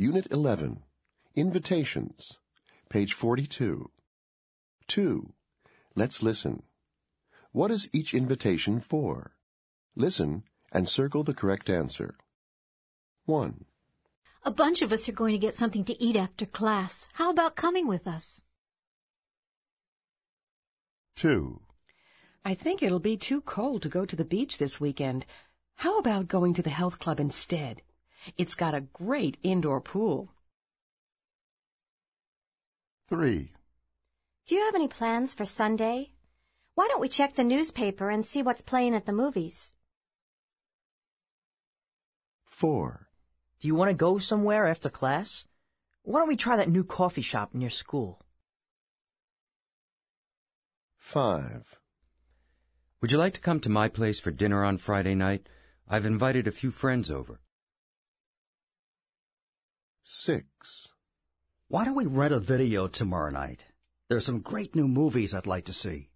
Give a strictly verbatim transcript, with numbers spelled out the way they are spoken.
Unit eleven, Invitations, page forty-two. two. Let's listen. What is each invitation for? Listen and circle the correct answer. one. A bunch of us are going to get something to eat after class. How about coming with us? two. I think it'll be too cold to go to the beach this weekend. How about going to the health club instead? It's got a great indoor pool. three. Do you have any plans for Sunday? Why don't we check the newspaper and see what's playing at the movies? four. Do you want to go somewhere after class? Why don't we try that new coffee shop near school? five. Would you like to come to my place for dinner on Friday night? I've invited a few friends over. six. Why don't we rent a video tomorrow night? There's some great new movies I'd like to see.